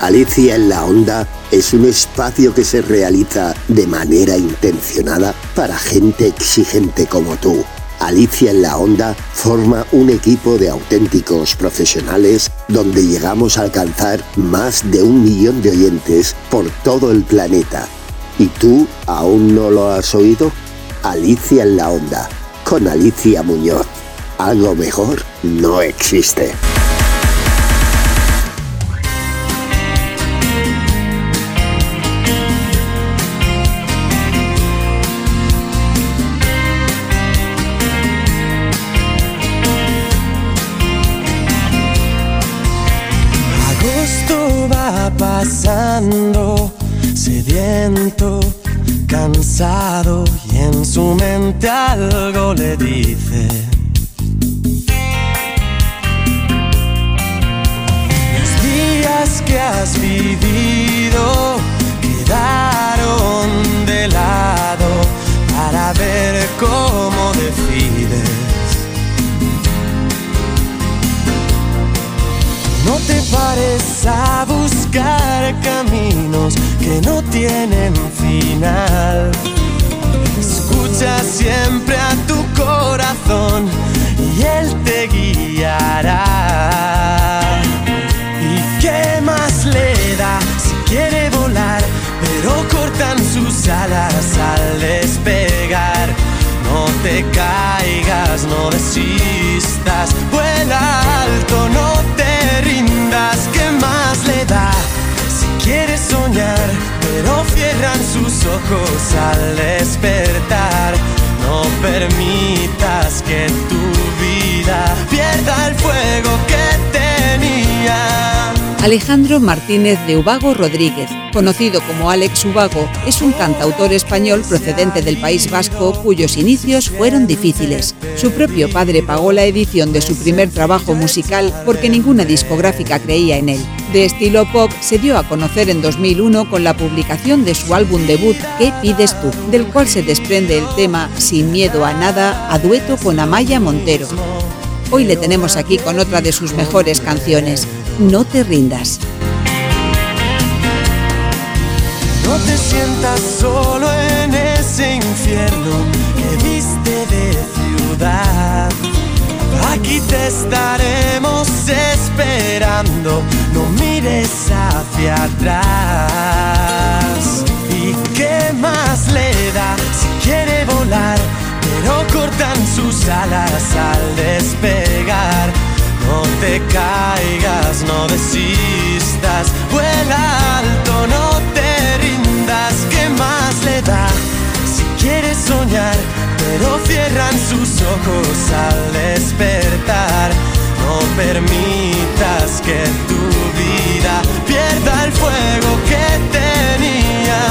Alicia en la Onda es un espacio que se realiza de manera intencionada para gente exigente como tú. Alicia en la Onda forma un equipo de auténticos profesionales donde llegamos a alcanzar más de 1 millón de oyentes por todo el planeta. ¿Y tú aún no lo has oído? Alicia en la Onda, con Alicia Muñoz. Algo mejor no existe. Pasando, sediento, cansado, y en su mente algo le dice: los días que has vivido quedaron de lado para ver cómo decides. No te pares a buscar caminos que no tienen final. Escucha siempre a tu corazón y él te guiará. ¿Y qué más le da si quiere volar, pero cortan sus alas al despegar? No te caigas, no desistas, vuela alto, no te rindas. ¿Qué más le da si quieres soñar, pero cierran sus ojos al despertar? No permitas que tu vida pierda el fuego que tenía. Alejandro Martínez de Ubago Rodríguez, conocido como Alex Ubago, es un cantautor español procedente del País Vasco cuyos inicios fueron difíciles. Su propio padre pagó la edición de su primer trabajo musical porque ninguna discográfica creía en él. De estilo pop, se dio a conocer en 2001 con la publicación de su álbum debut ¿Qué pides tú?, del cual se desprende el tema Sin miedo a nada, a dueto con Amaya Montero. Hoy le tenemos aquí con otra de sus mejores canciones, No te rindas. No te sientas solo en ese infierno que viste de ciudad. Aquí te estaremos esperando, no mires hacia atrás. ¿Y qué más le da si quiere volar, pero cortan sus alas al despegar? No te caigas, no desistas, vuela alto, no te rindas. ¿Qué más le da si quieres soñar, pero cierran sus ojos al despertar? No permitas que tu vida pierda el fuego que tenía.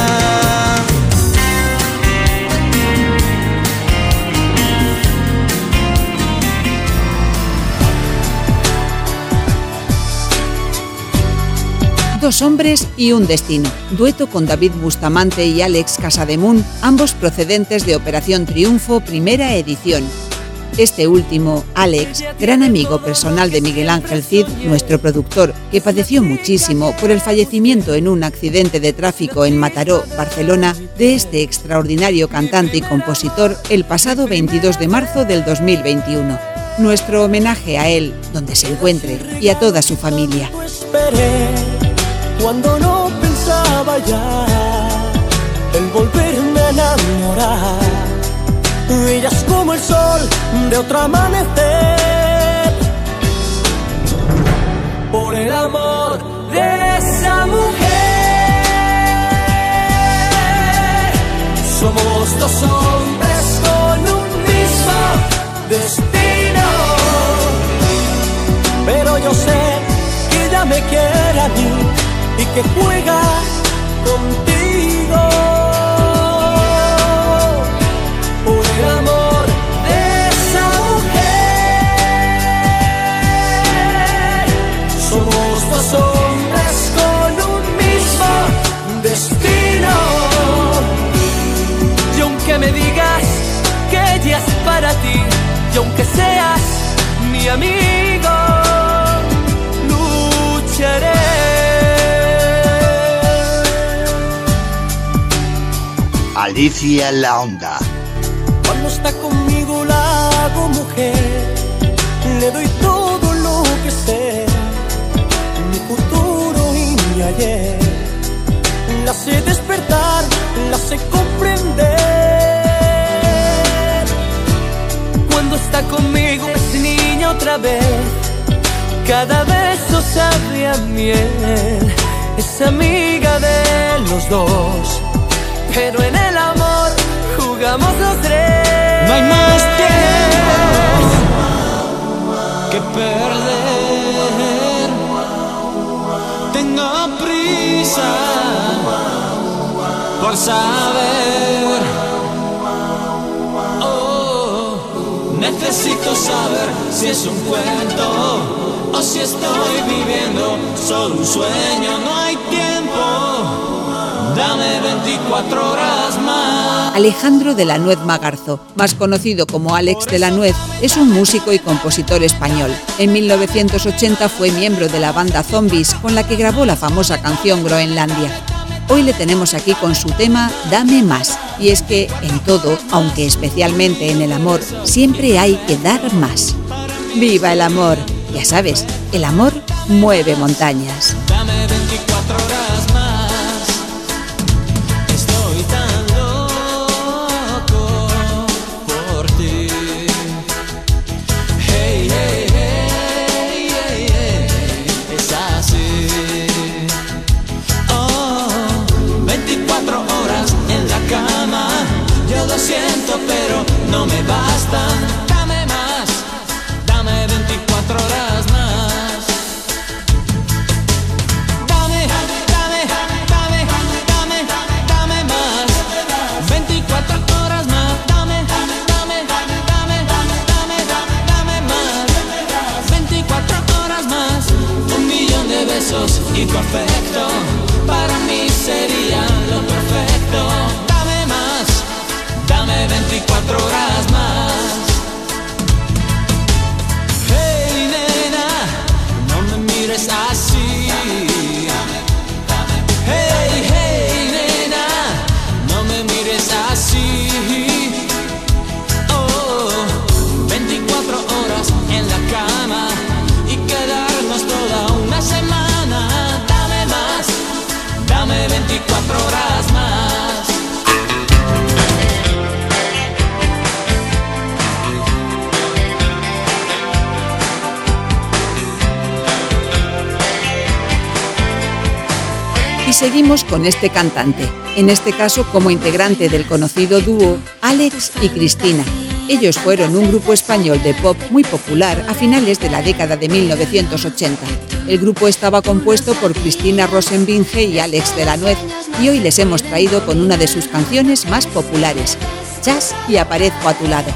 Dos hombres y un destino, dueto con David Bustamante y Alex Casademun, ambos procedentes de Operación Triunfo, primera edición. Este último, Alex, gran amigo personal de Miguel Ángel Cid, nuestro productor, que padeció muchísimo por el fallecimiento en un accidente de tráfico en Mataró, Barcelona, de este extraordinario cantante y compositor el pasado 22 de marzo del 2021. Nuestro homenaje a él, donde se encuentre, y a toda su familia. Cuando no pensaba ya en volverme a enamorar, ella es como el sol de otro amanecer. Por el amor de esa mujer, somos dos hombres con un mismo destino. Pero yo sé que ella me quiere a mí y que juega contigo. Por el amor de esa mujer, somos dos hombres con un mismo destino. Y aunque me digas que ella es para ti, y aunque seas mi amigo, lucharé Alicia en la Onda. Cuando está conmigo la hago mujer, le doy todo lo que sé, mi futuro y mi ayer. La sé despertar, la sé comprender. Cuando está conmigo es niña otra vez, cada beso sabe a miel. Es amiga de los dos, pero en el amor jugamos los tres. No hay más tiempo que perder. Tengo prisa por saber. Oh, necesito saber si es un cuento o si estoy viviendo solo un sueño. No hay tiempo, dame 24 horas más. Alejandro de la Nuez Magarzo, más conocido como Alex de la Nuez, es un músico y compositor español. En 1980 fue miembro de la banda Zombies, con la que grabó la famosa canción Groenlandia. Hoy le tenemos aquí con su tema Dame Más. Y es que en todo, aunque especialmente en el amor, siempre hay que dar más. ¡Viva el amor! Ya sabes, el amor mueve montañas. Dame 24 horas más. Estoy tan loco por ti. Hey, hey, hey, hey, hey. Es así. Oh, 24 horas en la cama. Yo lo siento, pero no me bastan. Dame más. Dame 24 horas más. Dame, dame, dame, dame, dame más. 24 horas más. Dame, dame, dame, dame, dame más. 24 horas más. 1.000.000 de besos y perfecto. Para mí sería lo perfecto. Dame más. Dame 24 horas más. Hey, nena, no me mires así. Hey, hey, nena, no me mires así. Oh, 24 horas en la cama y quedarnos toda una semana. Dame más, dame 24 horas más. Y seguimos con este cantante, en este caso como integrante del conocido dúo Alex y Cristina. Ellos fueron un grupo español de pop muy popular a finales de la década de 1980. El grupo estaba compuesto por Cristina Rosenbinge y Alex de la Nuez, y hoy les hemos traído con una de sus canciones más populares, Chas y aparezco a tu lado.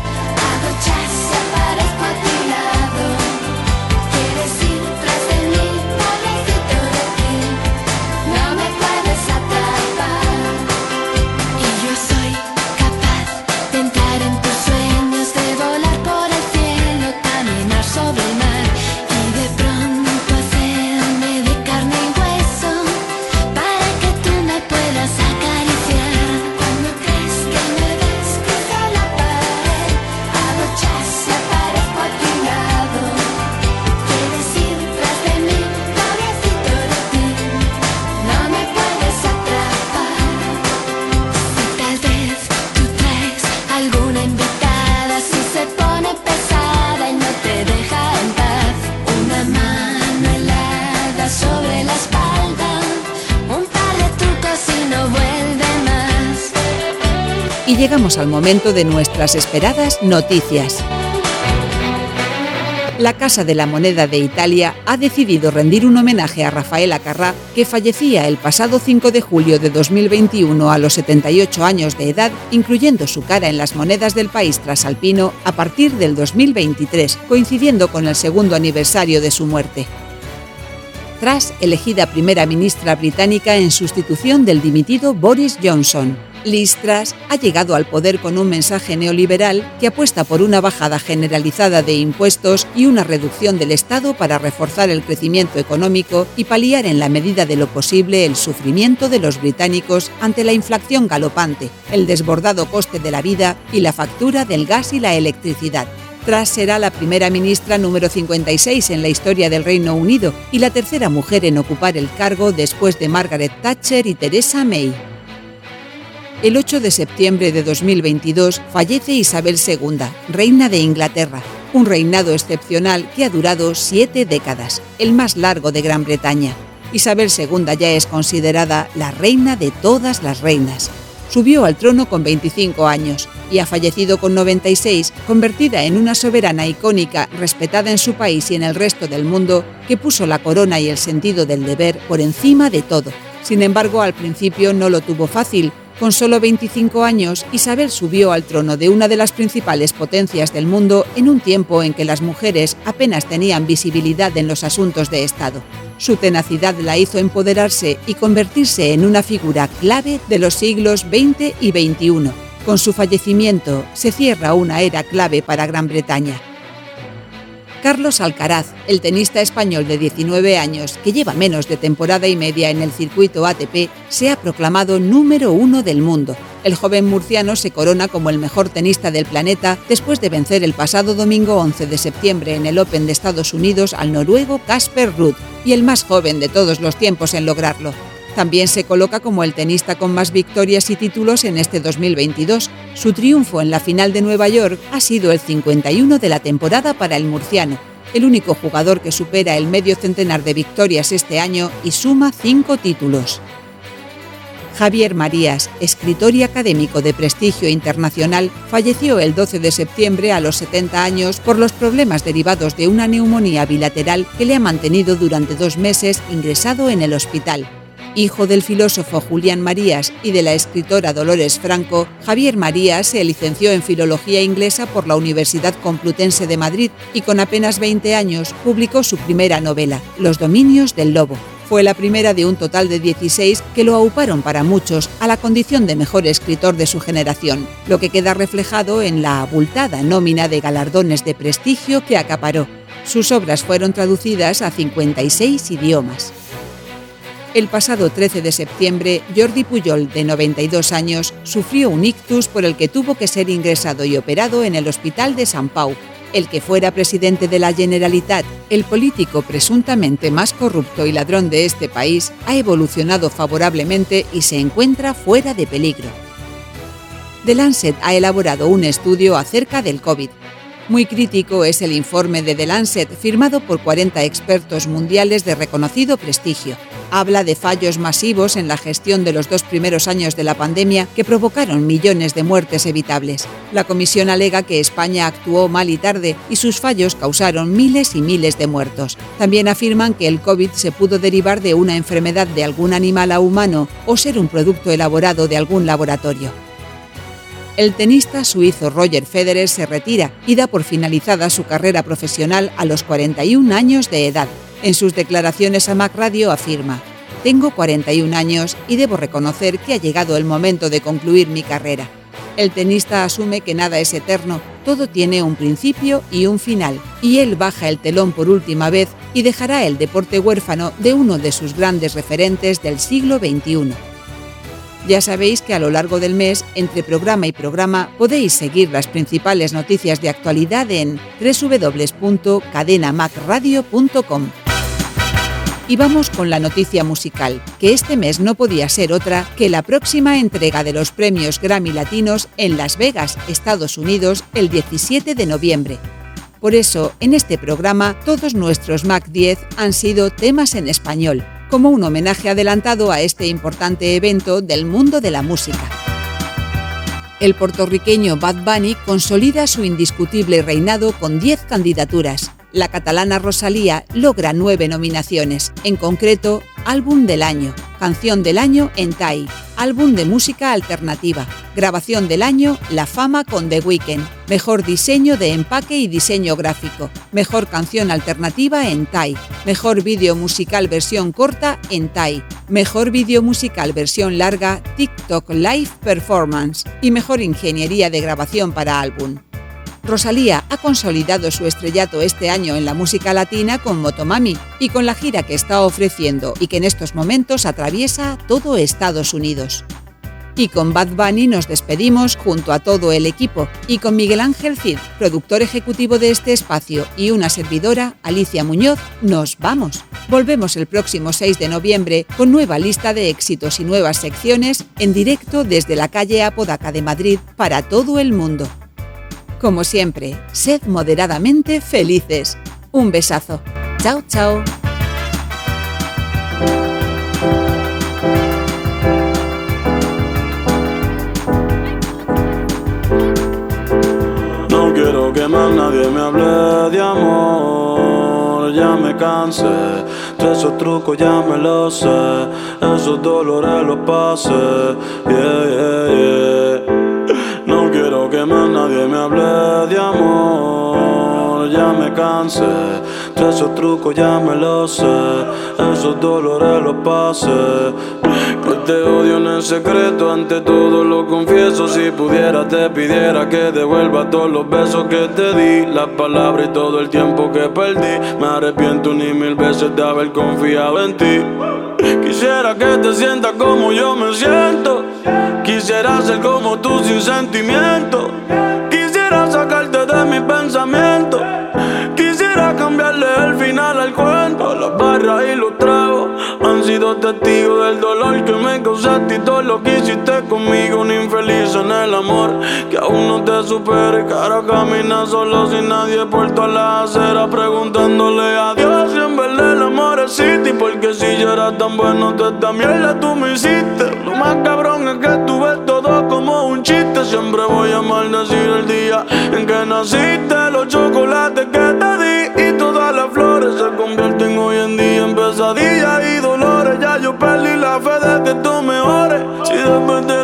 Y llegamos al momento de nuestras esperadas noticias. La Casa de la Moneda de Italia ha decidido rendir un homenaje a Rafael Acarrà, que fallecía el pasado 5 de julio de 2021 a los 78 años de edad, incluyendo su cara en las monedas del país trasalpino a partir del 2023, coincidiendo con el segundo aniversario de su muerte. Truss, elegida primera ministra británica en sustitución del dimitido Boris Johnson. Liz Truss ha llegado al poder con un mensaje neoliberal que apuesta por una bajada generalizada de impuestos y una reducción del Estado para reforzar el crecimiento económico y paliar en la medida de lo posible el sufrimiento de los británicos ante la inflación galopante, el desbordado coste de la vida y la factura del gas y la electricidad. Truss será la primera ministra número 56 en la historia del Reino Unido y la tercera mujer en ocupar el cargo después de Margaret Thatcher y Theresa May. El 8 de septiembre de 2022 fallece Isabel II, reina de Inglaterra, un reinado excepcional que ha durado 7 décadas, el más largo de Gran Bretaña. Isabel II ya es considerada la reina de todas las reinas. Subió al trono con 25 años y ha fallecido con 96, convertida en una soberana icónica, respetada en su país y en el resto del mundo, que puso la corona y el sentido del deber por encima de todo. Sin embargo, al principio no lo tuvo fácil. Con solo 25 años, Isabel subió al trono de una de las principales potencias del mundo en un tiempo en que las mujeres apenas tenían visibilidad en los asuntos de Estado. Su tenacidad la hizo empoderarse y convertirse en una figura clave de los siglos XX y XXI. Con su fallecimiento, se cierra una era clave para Gran Bretaña. Carlos Alcaraz, el tenista español de 19 años, que lleva menos de temporada y media en el circuito ATP, se ha proclamado número 1 del mundo. El joven murciano se corona como el mejor tenista del planeta después de vencer el pasado domingo 11 de septiembre en el Open de Estados Unidos al noruego Casper Ruud, y el más joven de todos los tiempos en lograrlo. También se coloca como el tenista con más victorias y títulos en este 2022. Su triunfo en la final de Nueva York ha sido el 51 de la temporada para el murciano, el único jugador que supera el medio centenar de victorias este año y suma 5 títulos. Javier Marías, escritor y académico de prestigio internacional, falleció el 12 de septiembre a los 70 años por los problemas derivados de una neumonía bilateral que le ha mantenido durante 2 meses ingresado en el hospital. Hijo del filósofo Julián Marías y de la escritora Dolores Franco, Javier Marías se licenció en Filología Inglesa por la Universidad Complutense de Madrid y con apenas 20 años publicó su primera novela, Los dominios del lobo. Fue la primera de un total de 16 que lo auparon para muchos a la condición de mejor escritor de su generación, lo que queda reflejado en la abultada nómina de galardones de prestigio que acaparó. Sus obras fueron traducidas a 56 idiomas. El pasado 13 de septiembre, Jordi Pujol, de 92 años, sufrió un ictus por el que tuvo que ser ingresado y operado en el Hospital de Sant Pau. El que fuera presidente de la Generalitat, el político presuntamente más corrupto y ladrón de este país, ha evolucionado favorablemente y se encuentra fuera de peligro. The Lancet ha elaborado un estudio acerca del COVID. Muy crítico es el informe de The Lancet, firmado por 40 expertos mundiales de reconocido prestigio. Habla de fallos masivos en la gestión de los 2 primeros años de la pandemia que provocaron millones de muertes evitables. La comisión alega que España actuó mal y tarde y sus fallos causaron miles y miles de muertos. También afirman que el COVID se pudo derivar de una enfermedad de algún animal a humano o ser un producto elaborado de algún laboratorio. El tenista suizo Roger Federer se retira y da por finalizada su carrera profesional a los 41 años de edad. En sus declaraciones a Mac Radio afirma: «Tengo 41 años y debo reconocer que ha llegado el momento de concluir mi carrera». El tenista asume que nada es eterno, todo tiene un principio y un final, y él baja el telón por última vez y dejará el deporte huérfano de uno de sus grandes referentes del siglo XXI. Ya sabéis que a lo largo del mes, entre programa y programa, podéis seguir las principales noticias de actualidad en www.cadenamacradio.com. Y vamos con la noticia musical, que este mes no podía ser otra que la próxima entrega de los premios Grammy Latinos en Las Vegas, Estados Unidos, el 17 de noviembre. Por eso, en este programa, todos nuestros Mac 10 han sido temas en español, como un homenaje adelantado a este importante evento del mundo de la música. El puertorriqueño Bad Bunny consolida su indiscutible reinado con 10 candidaturas. La catalana Rosalía logra 9 nominaciones, en concreto, Álbum del Año, Canción del Año en TAI, Álbum de Música Alternativa, Grabación del Año, La Fama con The Weeknd, Mejor Diseño de Empaque y Diseño Gráfico, Mejor Canción Alternativa en TAI, Mejor Vídeo Musical Versión Corta en TAI, Mejor vídeo musical versión larga TikTok Live Performance y mejor ingeniería de grabación para álbum. Rosalía ha consolidado su estrellato este año en la música latina con Motomami y con la gira que está ofreciendo y que en estos momentos atraviesa todo Estados Unidos. Y con Bad Bunny nos despedimos junto a todo el equipo y con Miguel Ángel Cid, productor ejecutivo de este espacio, y una servidora, Alicia Muñoz, nos vamos. Volvemos el próximo 6 de noviembre con nueva lista de éxitos y nuevas secciones en directo desde la calle Apodaca de Madrid para todo el mundo. Como siempre, sed moderadamente felices. Un besazo. Chao, chao. No quiero que más nadie me hable de amor, ya me cansé. De esos trucos ya me los sé, esos dolores los pasé. No quiero que más nadie me hable de amor, ya me cansé. De esos trucos ya me los sé, esos dolores los pasé. Que te odio en el secreto, ante todo lo confieso. Si pudiera te pidiera que devuelva todos los besos que te di, las palabras y todo el tiempo que perdí. Me arrepiento ni 1000 veces de haber confiado en ti. Quisiera que te sientas como yo me siento, quisiera ser como tú sin sentimiento, quisiera sacarte de mi pensamiento, quisiera cambiarle el final al cuento. Las barras y los tragos han sido testigos del dolor que me causaste y todo lo que hiciste conmigo. Un infeliz en el amor que aún no te supere, que ahora camina solo sin nadie por todas las aceras, preguntándole a Dios si en verdad el amor existe. Porque si yo era tan bueno, toda esta mierda tú me hiciste. Lo más cabrón es que tú ves todo como un chiste. Siempre voy a maldecir el día en que naciste, los chocolates que te di y todas las flores se convierten hoy en día en pesadillas y dolores. Ya yo perdí la fe de que tú mejores. Si después de